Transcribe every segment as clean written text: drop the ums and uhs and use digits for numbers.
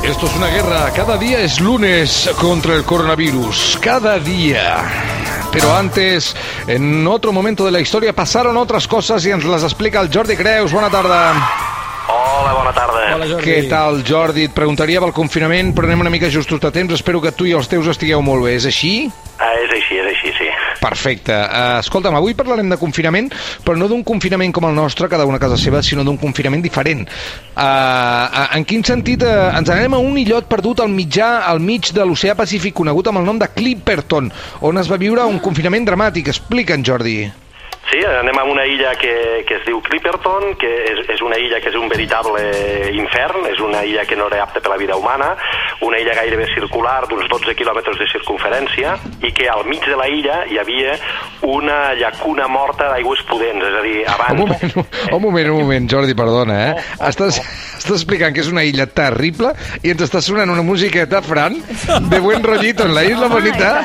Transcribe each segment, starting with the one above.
Esto es una guerra. Cada día es lunes contra el coronavirus. Cada día. Pero antes, en otro momento de la historia, pasaron otras cosas i ens les explica el Jordi Creus. Bona tarda. Hola, bona tarda. Hola, Jordi. Què tal, Jordi? Et preguntaria pel confinament, però anem una mica justos de temps. Espero que tu i els teus estigueu molt bé. És així? És així, sí. Perfecte. Escolta'm, avui parlarem de confinament, però no d'un confinament com el nostre, cada una a casa seva, sinó d'un confinament diferent. En quin sentit? Ens anem a un illot perdut al mig de l'oceà Pacífic, conegut amb el nom de Clipperton, on es va viure un confinament dramàtic. Explica'ns, Jordi. Sí, anem a una illa que es diu Clipperton, que és una illa que és un veritable infern, és una illa que no era apta per la vida humana, una illa gairebé circular d'uns 12 quilòmetres de circunferència, i que al mig de la illa hi havia una llacuna morta d'aigües pudents, és a dir, abans... Un moment, Jordi, perdona, Estàs explicant que és una illa terrible i ens està sonant una musiqueta, Fran, de buen rollito en la Isla Bonita.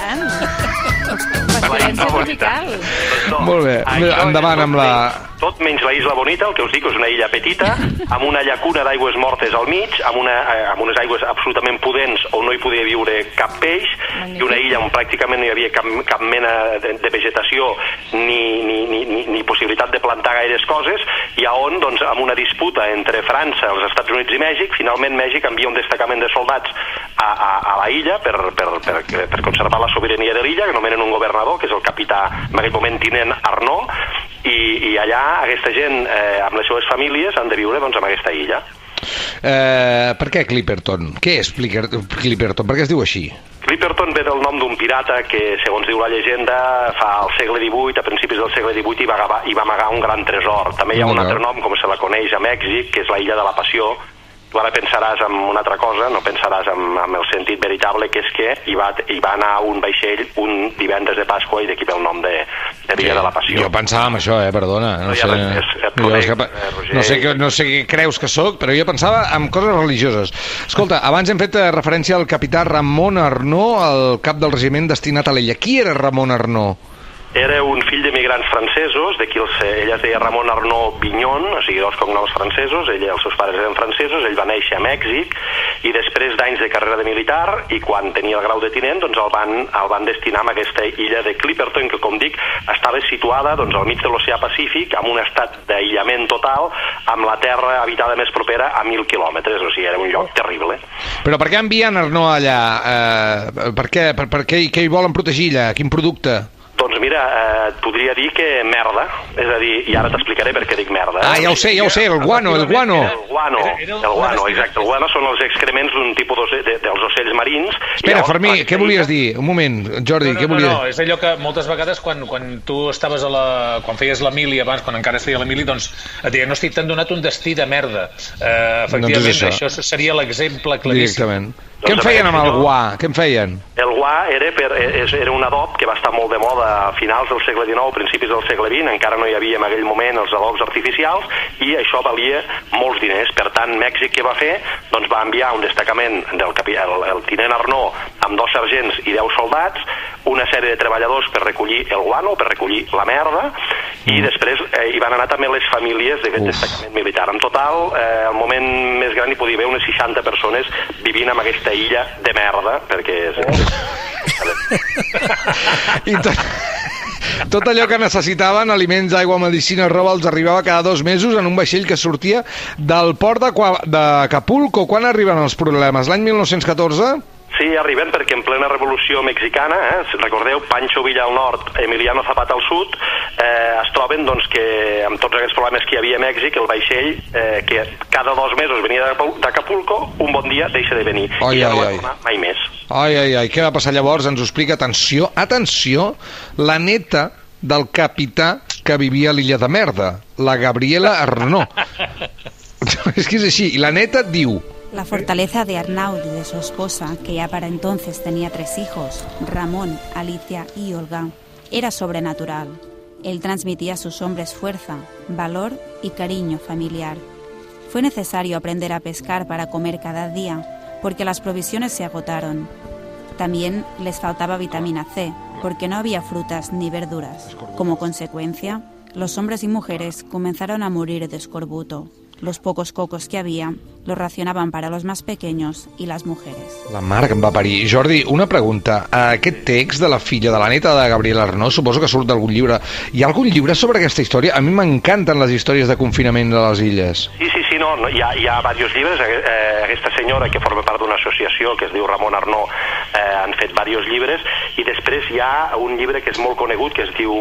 Molt bé, endavant amb la... Tot menys la Isla Bonita, el que us dic és una illa petita, amb una llacuna d'aigües mortes al mig, amb unes aigües absolutament pudents on no hi podia viure cap peix, i una illa on pràcticament no hi havia cap mena de vegetació ni possibilitat de plantar gaires coses, i on, doncs, amb una disputa entre França, els Estats Units i Mèxic, finalment Mèxic envia un destacament de soldats a la illa per conservar la sobirania de l'illa, que nomenen un governador, que és el capità, en aquell moment, tinent Arnaud, i allà aquesta gent, amb les seves famílies, han de viure, doncs, en aquesta illa. Per què Clipperton? Què és Clipperton? Per què es diu així? Clipperton ve del nom d'un pirata que, segons diu la llegenda, al segle XVIII, a principis del segle XVIII, hi va amagar un gran tresor. També hi ha un altre nom, com se la coneix a Mèxic, que és la Illa de la Passió. Tu ara pensaràs en una altra cosa, no pensaràs en el sentit veritable, que és que hi va anar un vaixell un divendres de Pasqua i d'aquí ve el nom de Villa de la Passió. Jo pensava en això, perdona. No sé què creus que sóc, però jo pensava en coses religioses. Escolta, abans hem fet referència al capità Ramon Arnaud, el cap del regiment destinat a l'illa. Qui era Ramon Arnaud? Era un fill d'emigrants francesos, ell es deia Ramon Arnaud Vignon, o sigui, dos cognoms francesos, els seus pares eren francesos, ell va néixer a Mèxic, i després d'anys de carrera de militar, i quan tenia el grau de tinent, doncs el van destinar a aquesta illa de Clipperton, que, com dic, estava situada doncs, al mig de l'oceà Pacífic, amb un estat d'aïllament total, amb la terra habitada més propera a 1.000 quilòmetres, o sigui, era un lloc terrible. Però per què envien Arnaud allà? Per què hi volen protegir allà? Quin producte? Doncs mira, et podria dir que merda, és a dir, i ara t'explicaré per què dic merda. Ja ho sé, el guano. El guano, exacte, el guano són els excrements d'un tipus dels ocells marins. Espera, Fermí, què volies dir? Un moment, Jordi, què volies dir? No, és allò que moltes vegades quan tu estaves quan feies la mili abans, quan encara es feia la mili, doncs et deien, hosti, t'han donat un destí de merda. Efectivament, això seria l'exemple claríssim. Directament. Què en feien amb el guà? Què en feien? El guà era un adob que va estar molt de moda a finals del segle XIX, principis del segle XX, encara no hi havia en aquell moment els adobs artificials, i això valia molts diners. Per tant, Mèxic què va fer? Doncs va enviar un destacament el tinent Arnaud amb 2 sergents i 10 soldats, una sèrie de treballadors per recollir el guano, per recollir la merda, i després hi van anar també les famílies d'aquest destacament militar. En total, al moment més gran hi podia haver unes 60 persones vivint en aquesta illa de merda, perquè I tot allò que necessitaven, aliments, aigua, medicina, roba, els arribava cada 2 mesos en un vaixell que sortia del port d'Acapulco. Quan arriben els problemes? L'any 1914? Sí, arriben perquè en plena revolució mexicana, recordeu, Pancho Villa al nord, Emiliano Zapata al sud, es troben doncs, que amb tots aquests problemes que hi havia a Mèxic, el vaixell, que cada 2 mesos venia d'Acapulco, un bon dia deixa de venir. I ja no va tornar mai més. Què va passar llavors? Ens ho explica. Atenció, la neta del capità que vivia a l'illa de merda, la Gabriela Arnaud. És que és així. I la neta diu... La fortaleza de Arnaud y de su esposa, que ya para entonces tenía 3 hijos, Ramón, Alicia y Olga, era sobrenatural. Él transmitía a sus hombres fuerza, valor y cariño familiar. Fue necesario aprender a pescar para comer cada día, porque las provisiones se agotaron. También les faltaba vitamina C, porque no había frutas ni verduras. Como consecuencia, los hombres y mujeres comenzaron a morir de escorbuto. Los pocos cocos que había Lo racionaban para los más pequeños y las mujeres. La mare que em va parir. Jordi, una pregunta. Aquest text de la filla, de la neta de Gabriel Arnault, suposo que surt d'algun llibre. Hi ha algun llibre sobre aquesta història? A mi m'encanten les històries de confinament de les illes. Sí, no, hi ha diversos llibres. Aquesta senyora, que forma part d'una associació que es diu Ramon Arnault, han fet diversos llibres, i després hi ha un llibre que és molt conegut, que es diu...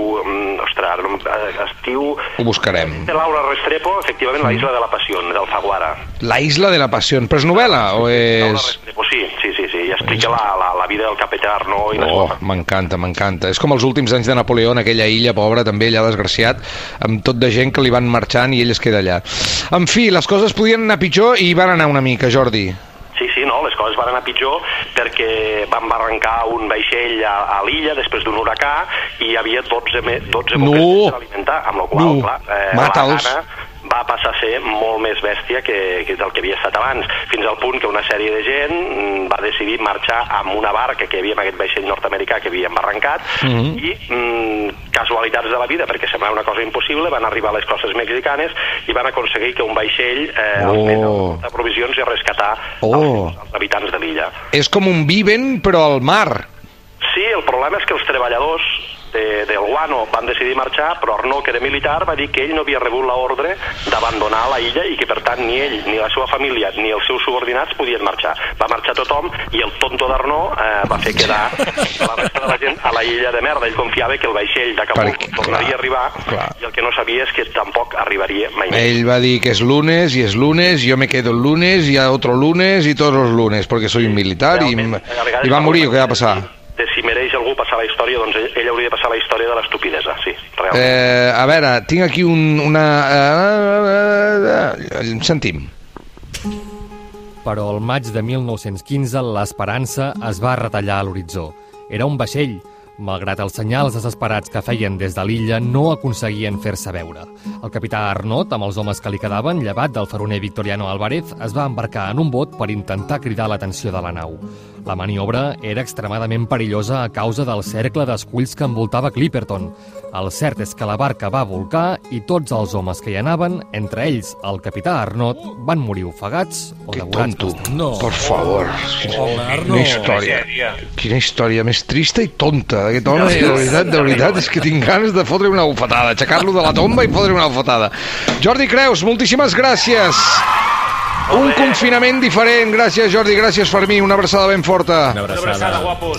Ho buscarem. De Laura Restrepo, efectivament, La isla de la Pasión, d'Alfaguara. La isla de la Pasión. Però és novel·la o és... Laura Restrepo, sí, i explica la vida del capità Arnault i m'encanta. És com els últims anys de Napoleó en aquella illa pobra, també allà desgraciat, amb tot de gent que li van marxant i ell es queda allà. En fi, les coses podien anar pitjor i van anar una mica, Jordi. Sí, no, les coses van anar pitjor perquè van barrancar un vaixell a l'illa després d'un huracà i hi havia 12 boquers per alimentar, amb la qual cosa va passar a ser molt més bèstia que del que havia estat abans, fins al punt que una sèrie de gent va decidir marxar amb una barca que hi havia en aquest vaixell nord-americà que havien barrancat i casualitats de la vida, perquè semblava una cosa impossible, van arribar a les costes mexicanes i van aconseguir que un vaixell de provisions i rescatar els habitants de l'illa. És com un Viven però al mar. Sí, el problema és que els treballadors del Guano van decidir marxar, però Arnault, que era militar, va dir que ell no havia rebut l'ordre d'abandonar la illa i que per tant ni ell, ni la seva família, ni els seus subordinats podien marxar. Va marxar tothom i el tonto d'Arnault va fer quedar la resta de la gent a la illa de merda. Ell confiava que el vaixell d'Acapulco tornaria a arribar i el que no sabia és que tampoc arribaria mai més. Ell va dir que és lunes, yo me quedo el lunes, y a otro lunes y todos los lunes, porque soy un militar i va morir, o què va passar? De si mereix algú passar la història, doncs ell hauria de passar la història de l'estupidesa, sí, realment. A veure, tinc aquí una... Sentim. Però al maig de 1915 l'esperança es va retallar a l'horitzó. Era un vaixell. Malgrat els senyals desesperats que feien des de l'illa, no aconseguien fer-se veure. El capità Arnault, amb els homes que li quedaven, llevat del faroner Victoriano Álvarez, es va embarcar en un bot per intentar cridar l'atenció de la nau. La maniobra era extremadament perillosa a causa del cercle d'esculls que envoltava Clipperton. El cert és que la barca va volcar i tots els homes que hi anaven, entre ells el capità Arnault, van morir ofegats o devorats. Que tonto, no. Por favor. Quina història més trista i tonta d'aquest home. De veritat, és que tinc ganes de fotre una bufetada, aixecar-lo de la tomba i fotre una bufetada. Jordi Creus, moltíssimes gràcies. Un confinament diferent. Gràcies, Jordi, gràcies, Fermí. Una abraçada ben forta. Una abraçada, guapos.